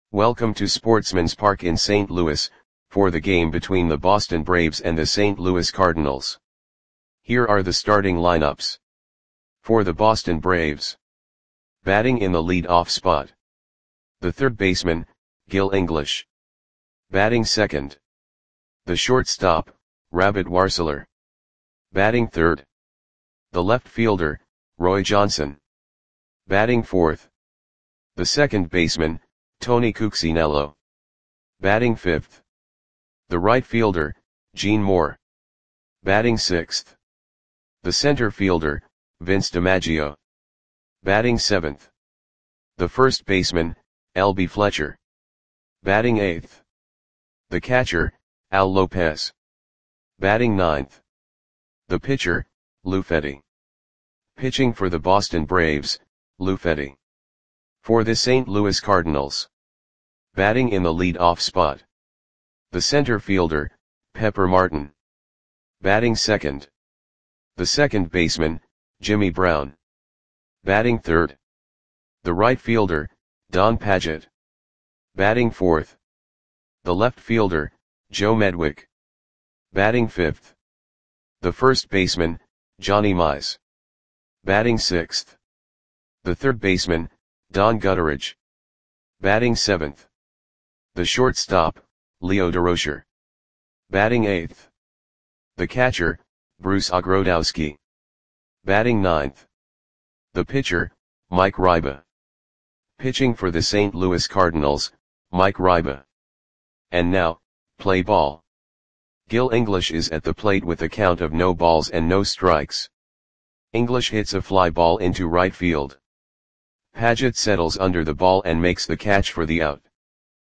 Welcome to Sportsman's Park in St. Louis, for the game between the Boston Braves and the St. Louis Cardinals. Here are the starting lineups. For the Boston Braves. Batting in the lead-off spot. The third baseman, Gil English. Batting second. The shortstop, Rabbit Warseler. Batting third. The left fielder, Roy Johnson. Batting fourth. The second baseman, Tony Cuccinello. Batting fifth. The right fielder, Gene Moore. Batting sixth. The center fielder, Vince DiMaggio. Batting seventh. The first baseman, L.B. Fletcher. Batting eighth. The catcher, Al Lopez. Batting ninth. The pitcher, Lou Fetty. Pitching for the Boston Braves, Lou Fetty. For the St. Louis Cardinals. Batting in the lead-off spot. The center fielder, Pepper Martin. Batting second. The second baseman, Jimmy Brown. Batting third. The right fielder, Don Padgett. Batting fourth. The left fielder, Joe Medwick. Batting fifth. The first baseman, Johnny Mize. Batting sixth. The third baseman, Don Gutteridge. Batting seventh. The shortstop, Leo Durocher. Batting eighth. The catcher, Bruce Ogrodowski. Batting ninth. The pitcher, Mike Ryba. Pitching for the St. Louis Cardinals, Mike Ryba. And now, play ball. Gil English is at the plate with a count of no balls and no strikes. English hits a fly ball into right field. Padgett settles under the ball and makes the catch for the out.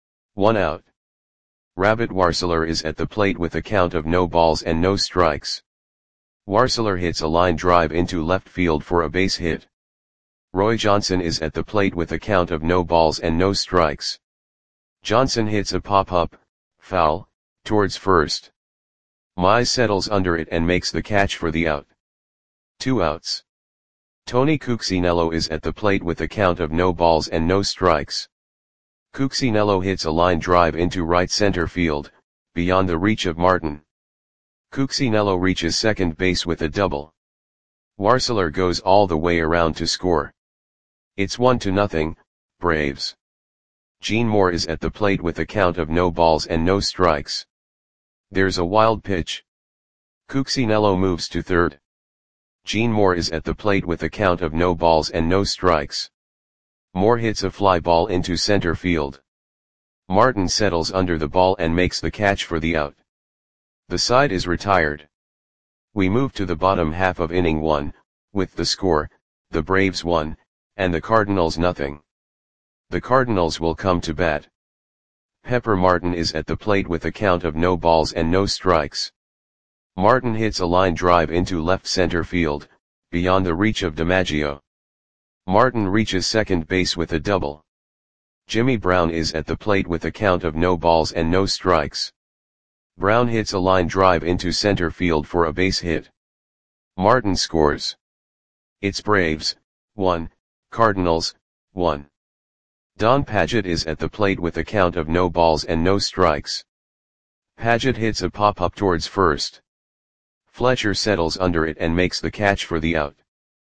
1 out. Rabbit Warseler is at the plate with a count of no balls and no strikes. Warseler hits a line drive into left field for a base hit. Roy Johnson is at the plate with a count of no balls and no strikes. Johnson hits a pop-up, foul, towards first. Mize settles under it and makes the catch for the out. 2 outs. Tony Cuccinello is at the plate with a count of no balls and no strikes. Cuccinello hits a line drive into right center field, beyond the reach of Martin. Cuccinello reaches second base with a double. Warseler goes all the way around to score. It's 1-0, Braves. Gene Moore is at the plate with a count of no balls and no strikes. There's a wild pitch. Cuccinello moves to third. Gene Moore is at the plate with a count of no balls and no strikes. Moore hits a fly ball into center field. Martin settles under the ball and makes the catch for the out. The side is retired. We move to the bottom half of inning 1, with the score, the Braves 1, and the Cardinals 0. The Cardinals will come to bat. Pepper Martin is at the plate with a count of no balls and no strikes. Martin hits a line drive into left center field, beyond the reach of DiMaggio. Martin reaches second base with a double. Jimmy Brown is at the plate with a count of no balls and no strikes. Brown hits a line drive into center field for a base hit. Martin scores. It's Braves, 1, Cardinals, 1. Don Padgett is at the plate with a count of no balls and no strikes. Padgett hits a pop-up towards first. Fletcher settles under it and makes the catch for the out.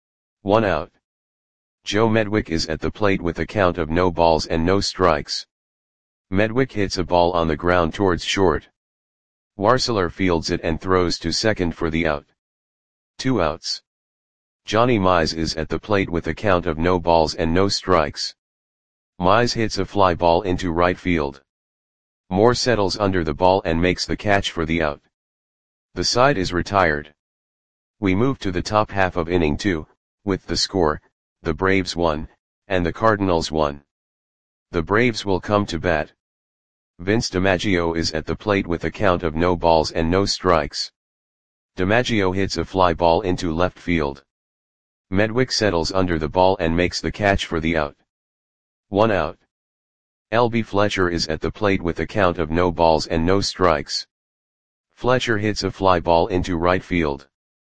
1 out. Joe Medwick is at the plate with a count of no balls and no strikes. Medwick hits a ball on the ground towards short. Warseler fields it and throws to second for the out. 2 outs. Johnny Mize is at the plate with a count of no balls and no strikes. Mize hits a fly ball into right field. Moore settles under the ball and makes the catch for the out. The side is retired. We move to the top half of inning 2, with the score, the Braves 1, and the Cardinals 1. The Braves will come to bat. Vince DiMaggio is at the plate with a count of no balls and no strikes. DiMaggio hits a fly ball into left field. Medwick settles under the ball and makes the catch for the out. 1 out. L.B. Fletcher is at the plate with a count of no balls and no strikes. Fletcher hits a fly ball into right field.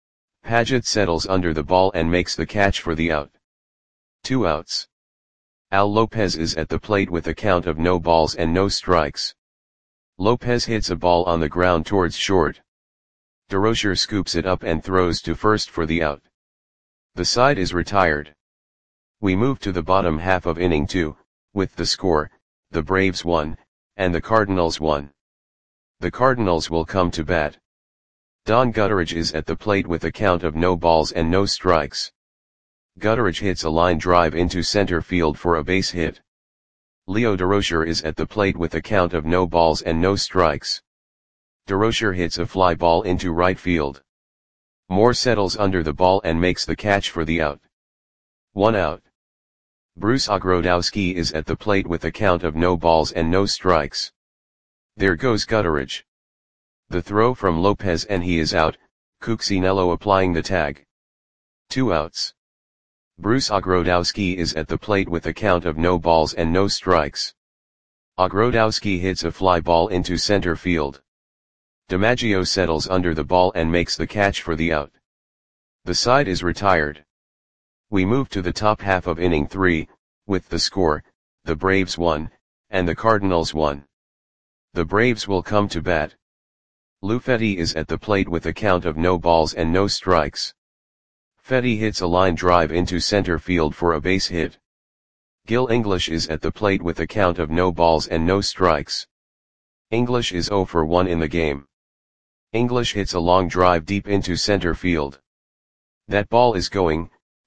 Padgett settles under the ball and makes the catch for the out. 2 outs. Al Lopez is at the plate with a count of no balls and no strikes. Lopez hits a ball on the ground towards short. DeRocher scoops it up and throws to first for the out. The side is retired. We move to the bottom half of inning 2, with the score, the Braves 1, and the Cardinals 1. The Cardinals will come to bat. Don Gutteridge is at the plate with a count of no balls and no strikes. Gutteridge hits a line drive into center field for a base hit. Leo DeRocher is at the plate with a count of no balls and no strikes. DeRocher hits a fly ball into right field. Moore settles under the ball and makes the catch for the out. 1 out. Bruce Ogrodowski is at the plate with a count of no balls and no strikes. There goes Gutteridge. The throw from Lopez and he is out, Cuccinello applying the tag. 2 outs. Bruce Ogrodowski is at the plate with a count of no balls and no strikes. Ogrodowski hits a fly ball into center field. DiMaggio settles under the ball and makes the catch for the out. The side is retired. We move to the top half of inning 3, with the score, the Braves 1, and the Cardinals 1. The Braves will come to bat. Lou Fetty is at the plate with a count of no balls and no strikes. Fetty hits a line drive into center field for a base hit. Gil English is at the plate with a count of no balls and no strikes. English is 0 for 1 in the game. English hits a long drive deep into center field. That ball is gone.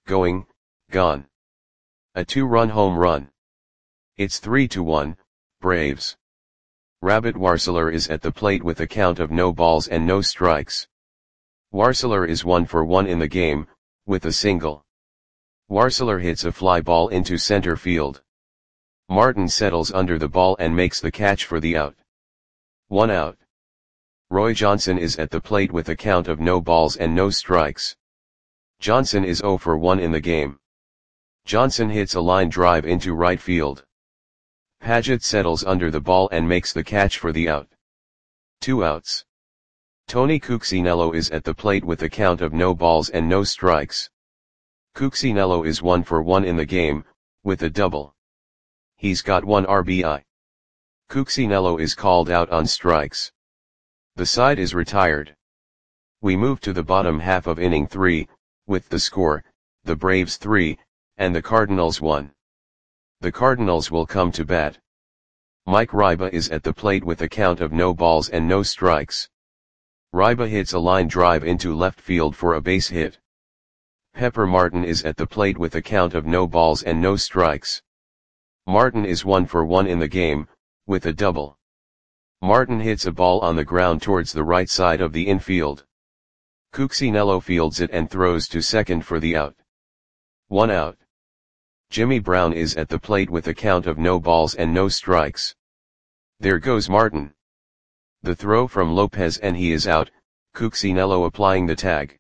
A 2-run home run. It's 3-1, Braves. Rabbit Warseler is at the plate with a count of no balls and no strikes. Warseler is 1 for 1 in the game, with a single. Warseler hits a fly ball into center field. Martin settles under the ball and makes the catch for the out. 1 out. Roy Johnson is at the plate with a count of no balls and no strikes. Johnson is 0 for 1 in the game. Johnson hits a line drive into right field. Paget settles under the ball and makes the catch for the out. 2 outs. Tony Cuccinello is at the plate with a count of no balls and no strikes. Cuccinello is 1 for 1 in the game, with a double. He's got 1 RBI. Cuccinello is called out on strikes. The side is retired. We move to the bottom half of inning 3, with the score, the Braves 3, and the Cardinals 1. The Cardinals will come to bat. Mike Ryba is at the plate with a count of no balls and no strikes. Ryba hits a line drive into left field for a base hit. Pepper Martin is at the plate with a count of no balls and no strikes. Martin is 1 for 1 in the game, with a double. Martin hits a ball on the ground towards the right side of the infield. Cuccinello fields it and throws to second for the out. 1 out. Jimmy Brown is at the plate with a count of no balls and no strikes. There goes Martin. The throw from Lopez and he is out, Cuccinello applying the tag.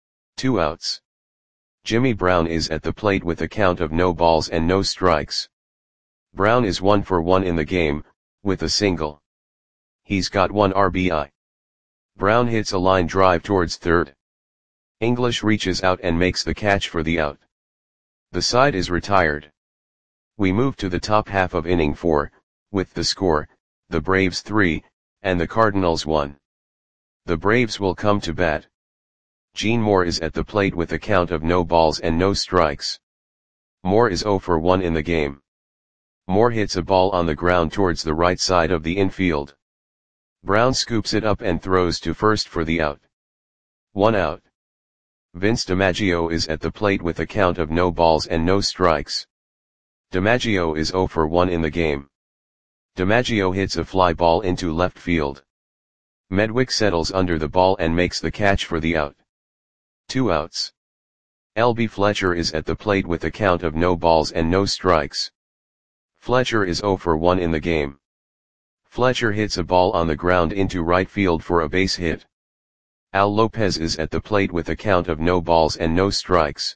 2 outs. Jimmy Brown is at the plate with a count of no balls and no strikes. Brown is 1 for 1 in the game, with a single. He's got 1 RBI. Brown hits a line drive towards third. English reaches out and makes the catch for the out. The side is retired. We move to the top half of inning 4, with the score, the Braves 3, and the Cardinals 1. The Braves will come to bat. Gene Moore is at the plate with a count of no balls and no strikes. Moore is 0 for 1 in the game. Moore hits a ball on the ground towards the right side of the infield. Brown scoops it up and throws to first for the out. 1 out. Vince DiMaggio is at the plate with a count of no balls and no strikes. DiMaggio is 0 for 1 in the game. DiMaggio hits a fly ball into left field. Medwick settles under the ball and makes the catch for the out. 2 outs. L.B. Fletcher is at the plate with a count of no balls and no strikes. Fletcher is 0 for 1 in the game. Fletcher hits a ball on the ground into right field for a base hit. Al Lopez is at the plate with a count of no balls and no strikes.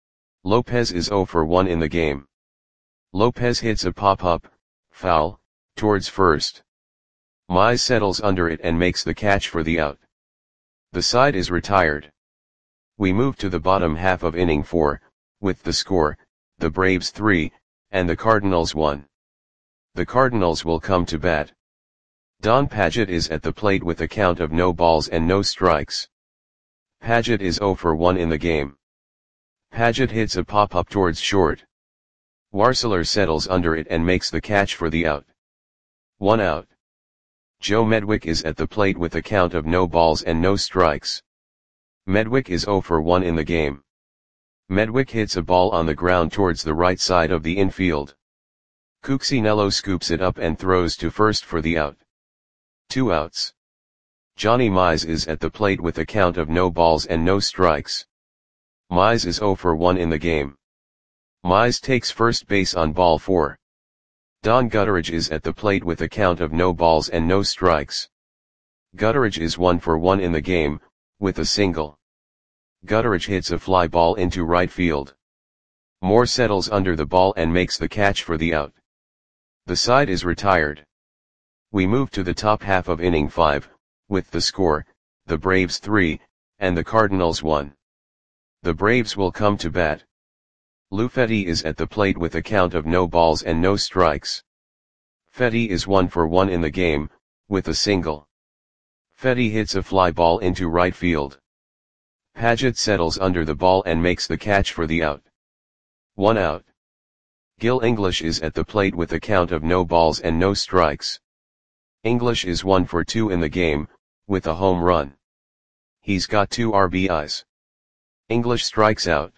Lopez is 0 for 1 in the game. Lopez hits a pop-up, foul, towards first. Mize settles under it and makes the catch for the out. The side is retired. We move to the bottom half of inning 4, with the score, the Braves 3, and the Cardinals 1. The Cardinals will come to bat. Don Padgett is at the plate with a count of no balls and no strikes. Padgett is 0 for 1 in the game. Padgett hits a pop-up towards short. Warseler settles under it and makes the catch for the out. 1 out. Joe Medwick is at the plate with a count of no balls and no strikes. Medwick is 0 for 1 in the game. Medwick hits a ball on the ground towards the right side of the infield. Cuccinello scoops it up and throws to first for the out. 2 outs. Johnny Mize is at the plate with a count of no balls and no strikes. Mize is 0 for 1 in the game. Mize takes first base on ball 4. Don Gutteridge is at the plate with a count of no balls and no strikes. Gutteridge is 1 for 1 in the game, with a single. Gutteridge hits a fly ball into right field. Moore settles under the ball and makes the catch for the out. The side is retired. We move to the top half of inning 5, with the score, the Braves 3, and the Cardinals 1. The Braves will come to bat. Lou Fetty is at the plate with a count of no balls and no strikes. Fetty is 1 for 1 in the game, with a single. Fetty hits a fly ball into right field. Padgett settles under the ball and makes the catch for the out. 1 out. Gil English is at the plate with a count of no balls and no strikes. English is 1 for 2 in the game, with a home run. He's got 2 RBIs. English strikes out.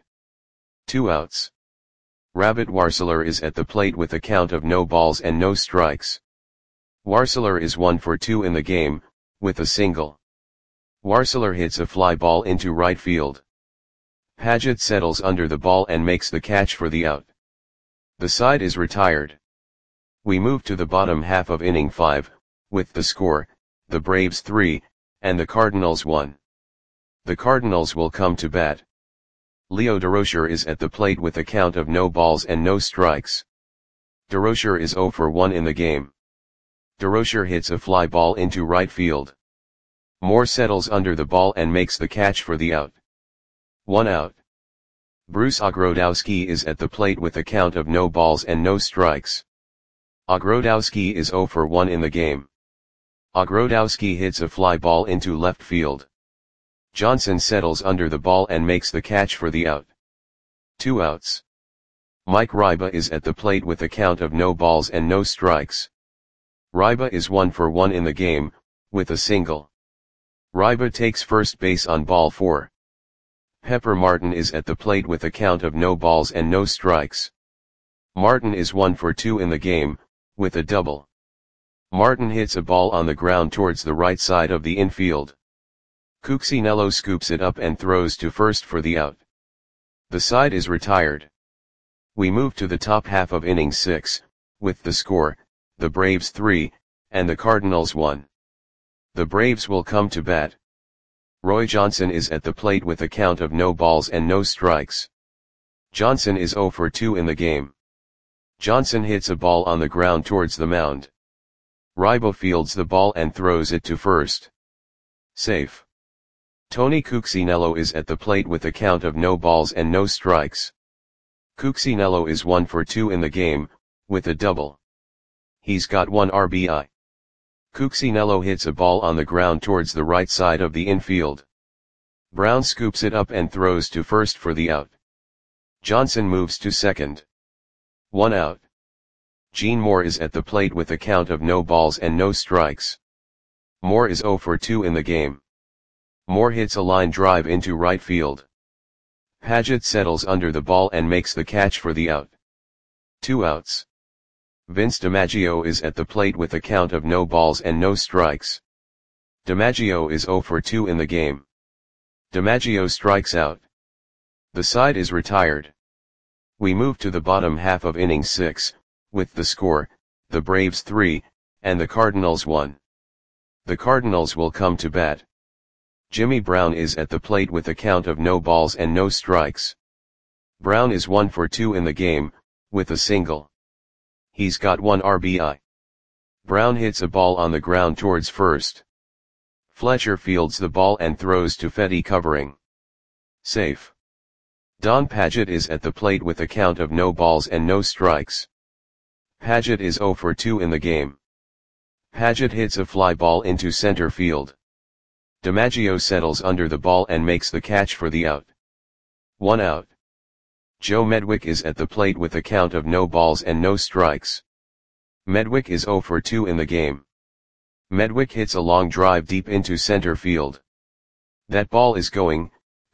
2 outs. Rabbit Warseler is at the plate with a count of no balls and no strikes. Warseler is 1 for 2 in the game, with a single. Warseler hits a fly ball into right field. Padgett settles under the ball and makes the catch for the out. The side is retired. We move to the bottom half of inning 5, with the score, the Braves 3, and the Cardinals 1. The Cardinals will come to bat. Leo Durocher is at the plate with a count of no balls and no strikes. Durocher is 0 for 1 in the game. Durocher hits a fly ball into right field. Moore settles under the ball and makes the catch for the out. 1 out. Bruce Ogrodowski is at the plate with a count of no balls and no strikes. Ogrodowski is 0 for 1 in the game. Ogrodowski hits a fly ball into left field. Johnson settles under the ball and makes the catch for the out. 2 outs. Mike Ryba is at the plate with a count of no balls and no strikes. Ryba is 1 for 1 in the game, with a single. Ryba takes first base on ball 4. Pepper Martin is at the plate with a count of no balls and no strikes. Martin is 1 for 2 in the game, with a double. Martin hits a ball on the ground towards the right side of the infield. Cuccinello scoops it up and throws to first for the out. The side is retired. We move to the top half of inning 6, with the score, the Braves 3, and the Cardinals 1. The Braves will come to bat. Roy Johnson is at the plate with a count of no balls and no strikes. Johnson is 0 for 2 in the game. Johnson hits a ball on the ground towards the mound. Ryba fields the ball and throws it to first. Safe. Tony Cuccinello is at the plate with a count of no balls and no strikes. Cuccinello is 1 for 2 in the game, with a double. He's got 1 RBI. Cuccinello hits a ball on the ground towards the right side of the infield. Brown scoops it up and throws to first for the out. Johnson moves to second. 1 out. Gene Moore is at the plate with a count of no balls and no strikes. Moore is 0 for 2 in the game. Moore hits a line drive into right field. Padgett settles under the ball and makes the catch for the out. 2 outs. Vince DiMaggio is at the plate with a count of no balls and no strikes. DiMaggio is 0 for 2 in the game. DiMaggio strikes out. The side is retired. We move to the bottom half of inning 6, with the score, the Braves 3, and the Cardinals 1. The Cardinals will come to bat. Jimmy Brown is at the plate with a count of no balls and no strikes. Brown is 1 for 2 in the game, with a single. He's got 1 RBI. Brown hits a ball on the ground towards first. Fletcher fields the ball and throws to Fetty covering. Safe. Don Padgett is at the plate with a count of no balls and no strikes. Padgett is 0 for 2 in the game. Padgett hits a fly ball into center field. DiMaggio settles under the ball and makes the catch for the out. 1 out. Joe Medwick is at the plate with a count of no balls and no strikes. Medwick is 0 for 2 in the game. Medwick hits a long drive deep into center field. That ball is gone.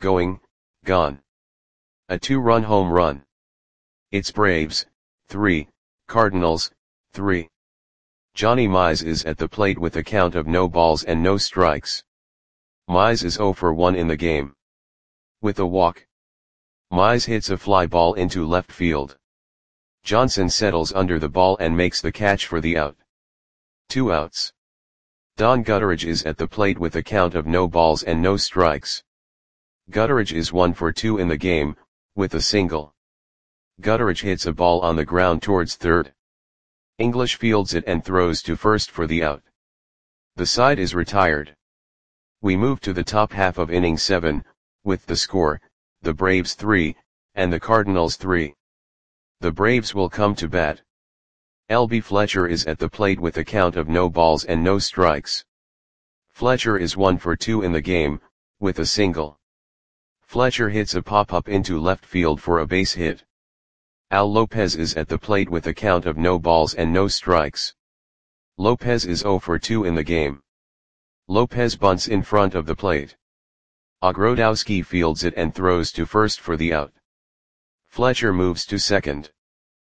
A 2-run home run. It's Braves, 3, Cardinals, 3. Johnny Mize is at the plate with a count of no balls and no strikes. Mize is 0 for 1 in the game. With a walk. Mize hits a fly ball into left field. Johnson settles under the ball and makes the catch for the out. 2 outs. Don Gutteridge is at the plate with a count of no balls and no strikes. Gutteridge is 1 for 2 in the game, with a single. Gutteridge hits a ball on the ground towards third. English fields it and throws to first for the out. The side is retired. We move to the top half of inning 7, with the score, the Braves 3, and the Cardinals 3. The Braves will come to bat. L.B. Fletcher is at the plate with a count of no balls and no strikes. Fletcher is 1 for 2 in the game, with a single. Fletcher hits a pop-up into left field for a base hit. Al Lopez is at the plate with a count of no balls and no strikes. Lopez is 0 for 2 in the game. Lopez bunts in front of the plate. Ogrodowski fields it and throws to first for the out. Fletcher moves to second.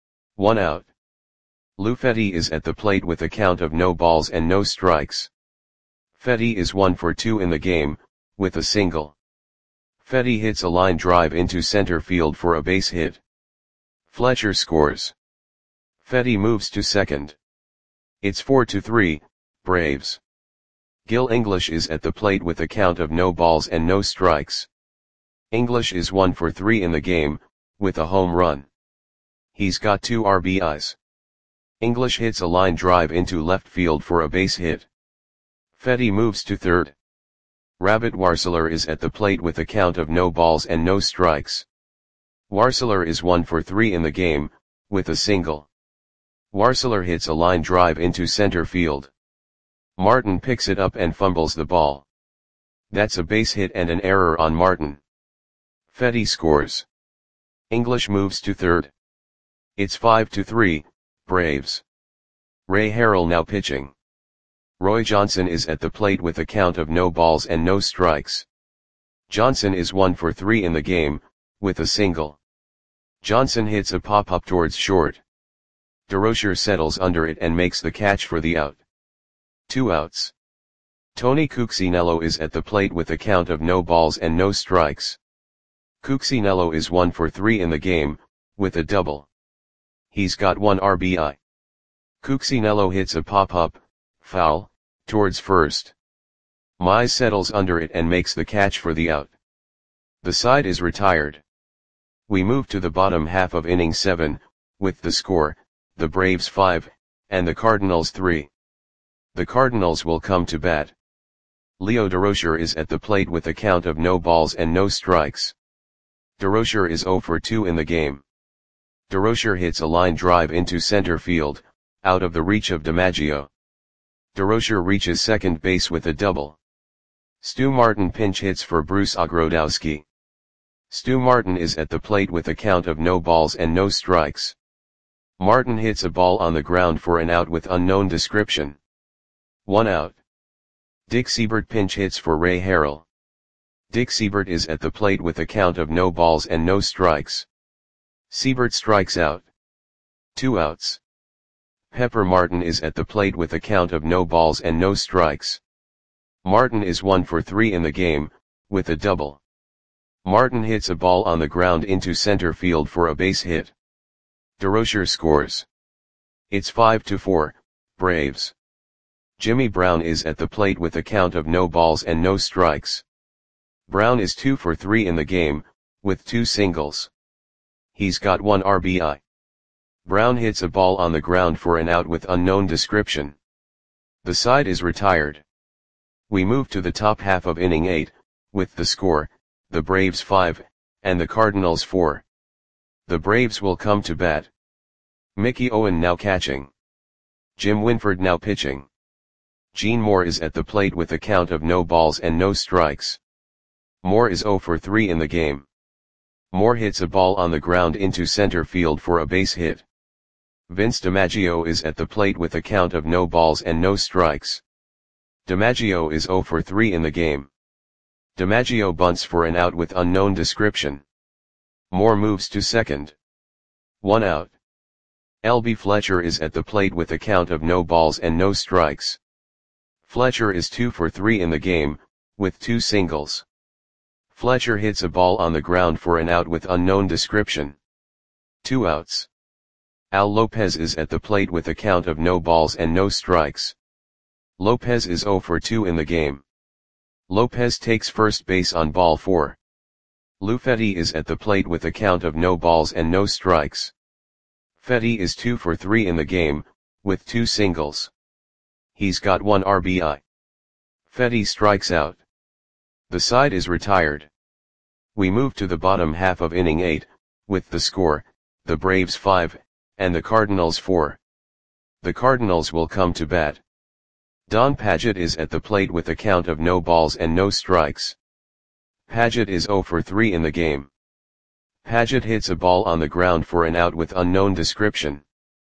1 out. Lou Fetty is at the plate with a count of no balls and no strikes. Fetty is 1 for 2 in the game, with a single. Fetty hits a line drive into center field for a base hit. Fletcher scores. Fetty moves to second. It's 4-3, Braves. Gil English is at the plate with a count of no balls and no strikes. English is 1 for 3 in the game, with a home run. He's got 2 RBIs. English hits a line drive into left field for a base hit. Fetty moves to third. Rabbit Warseler is at the plate with a count of no balls and no strikes. Warseler is 1 for 3 in the game, with a single. Warseler hits a line drive into center field. Martin picks it up and fumbles the ball. That's a base hit and an error on Martin. Fetty scores. English moves to third. It's 5-3, Braves. Ray Harrell now pitching. Roy Johnson is at the plate with a count of no balls and no strikes. Johnson is 1 for 3 in the game, with a single. Johnson hits a pop-up towards short. DeRocher settles under it and makes the catch for the out. 2 outs. Tony Cuccinello is at the plate with a count of no balls and no strikes. Cuccinello is 1 for 3 in the game, with a double. He's got 1 RBI. Cuccinello hits a pop-up, foul, towards first. Mize settles under it and makes the catch for the out. The side is retired. We move to the bottom half of inning 7, with the score, the Braves 5, and the Cardinals 3. The Cardinals will come to bat. Leo DeRocher is at the plate with a count of no balls and no strikes. DeRocher is 0 for 2 in the game. DeRocher hits a line drive into center field, out of the reach of DiMaggio. DeRocher reaches second base with a double. Stu Martin pinch hits for Bruce Ogrodowski. Stu Martin is at the plate with a count of no balls and no strikes. Martin hits a ball on the ground for an out with unknown description. 1 out. Dick Siebert pinch hits for Ray Harrell. Dick Siebert is at the plate with a count of no balls and no strikes. Siebert strikes out. 2 outs. Pepper Martin is at the plate with a count of no balls and no strikes. Martin is 1 for 3 in the game, with a double. Martin hits a ball on the ground into center field for a base hit. DeRocher scores. It's 5-4, Braves. Jimmy Brown is at the plate with a count of no balls and no strikes. Brown is 2 for 3 in the game, with 2 singles. He's got 1 RBI. Brown hits a ball on the ground for an out with unknown description. The side is retired. We move to the top half of inning 8, with the score, the Braves 5, and the Cardinals 4. The Braves will come to bat. Mickey Owen now catching. Jim Winford now pitching. Gene Moore is at the plate with a count of no balls and no strikes. Moore is 0 for 3 in the game. Moore hits a ball on the ground into center field for a base hit. Vince DiMaggio is at the plate with a count of no balls and no strikes. DiMaggio is 0 for 3 in the game. DiMaggio bunts for an out with unknown description. Moore moves to second. 1 out. L.B. Fletcher is at the plate with a count of no balls and no strikes. Fletcher is 2 for 3 in the game, with 2 singles. Fletcher hits a ball on the ground for an out with unknown description. 2 outs. Al Lopez is at the plate with a count of no balls and no strikes. Lopez is 0 for 2 in the game. Lopez takes first base on ball 4. Lou Fetty is at the plate with a count of no balls and no strikes. Fetty is 2 for 3 in the game, with 2 singles. He's got 1 RBI. Fetty strikes out. The side is retired. We move to the bottom half of inning 8, with the score, the Braves 5, and the Cardinals 4. The Cardinals will come to bat. Don Padgett is at the plate with a count of no balls and no strikes. Padgett is 0 for 3 in the game. Padgett hits a ball on the ground for an out with unknown description.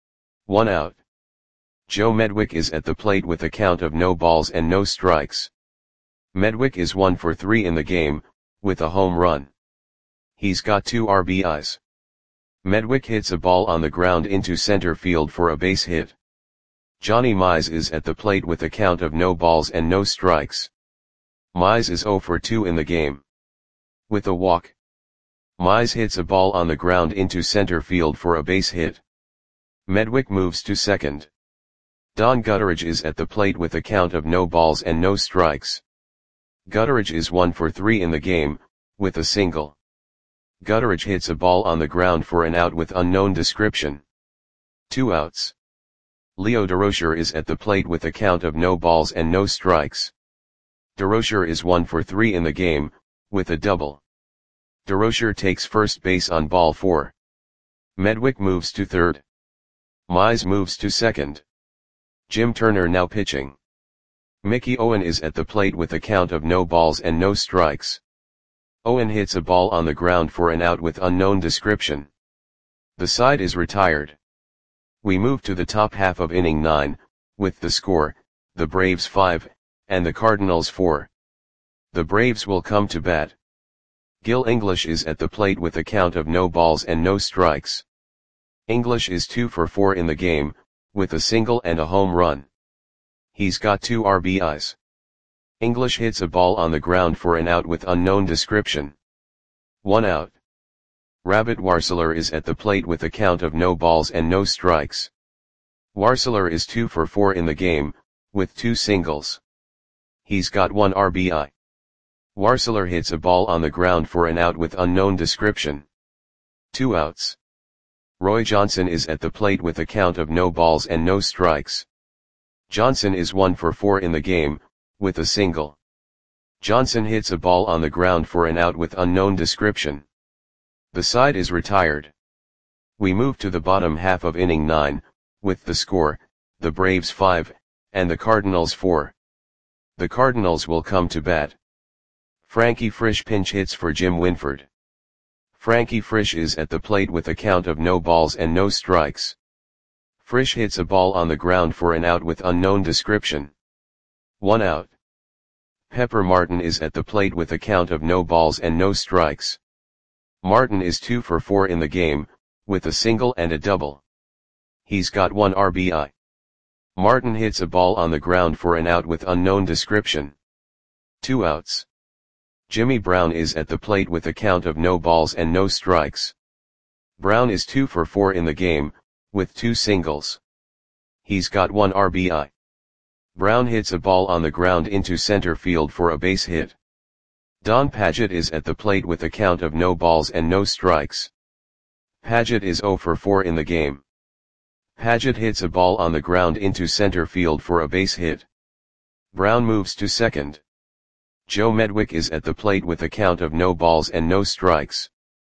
1 out. Joe Medwick is at the plate with a count of no balls and no strikes. Medwick is 1 for 3 in the game, with a home run. He's got 2 RBIs. Medwick hits a ball on the ground into center field for a base hit. Johnny Mize is at the plate with a count of no balls and no strikes. Mize is 0 for 2 in the game. With a walk. Mize hits a ball on the ground into center field for a base hit. Medwick moves to second. Don Gutteridge is at the plate with a count of no balls and no strikes. Gutteridge is 1 for 3 in the game, with a single. Gutteridge hits a ball on the ground for an out with unknown description. 2 outs. Leo Durocher is at the plate with a count of no balls and no strikes. Durocher is 1 for 3 in the game, with a double. Durocher takes first base on ball 4. Medwick moves to third. Mize moves to second. Jim Turner now pitching. Mickey Owen is at the plate with a count of no balls and no strikes. Owen hits a ball on the ground for an out with unknown description. The side is retired. We move to the top half of inning 9, with the score, the Braves 5, and the Cardinals 4. The Braves will come to bat. Gil English is at the plate with a count of no balls and no strikes. English is 2 for 4 in the game, with a single and a home run. He's got 2 RBIs. English hits a ball on the ground for an out with unknown description. 1 out. Rabbit Warseler is at the plate with a count of no balls and no strikes. Warseler is 2 for 4 in the game, with 2 singles. He's got 1 RBI. Warseler hits a ball on the ground for an out with unknown description. 2 outs. Roy Johnson is at the plate with a count of no balls and no strikes. Johnson is 1 for 4 in the game, with a single. Johnson hits a ball on the ground for an out with unknown description. The side is retired. We move to the bottom half of inning 9, with the score, the Braves 5, and the Cardinals 4. The Cardinals will come to bat. Frankie Frisch pinch hits for Jim Winford. Frankie Frisch is at the plate with a count of no balls and no strikes. Frisch hits a ball on the ground for an out with unknown description. 1 out. Pepper Martin is at the plate with a count of no balls and no strikes. Martin is 2 for 4 in the game, with a single and a double. He's got 1 RBI. Martin hits a ball on the ground for an out with unknown description. 2 outs. Jimmy Brown is at the plate with a count of no balls and no strikes. Brown is 2 for 4 in the game, with 2 singles. He's got 1 RBI. Brown hits a ball on the ground into center field for a base hit. Don Padgett is at the plate with a count of no balls and no strikes. Padgett is 0 for 4 in the game. Padgett hits a ball on the ground into center field for a base hit. Brown moves to second. Joe Medwick is at the plate with a count of no balls and no strikes.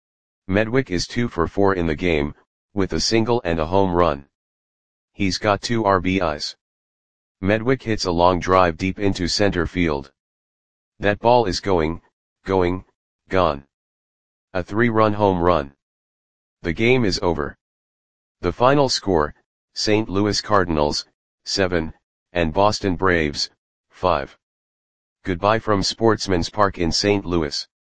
Medwick is 2 for 4 in the game, with a single and a home run. He's got 2 RBIs. Medwick hits a long drive deep into center field. That ball is going, gone. A 3-run home run. The game is over. The final score, St. Louis Cardinals, 7, and Boston Braves, 5. Goodbye from Sportsman's Park in St. Louis.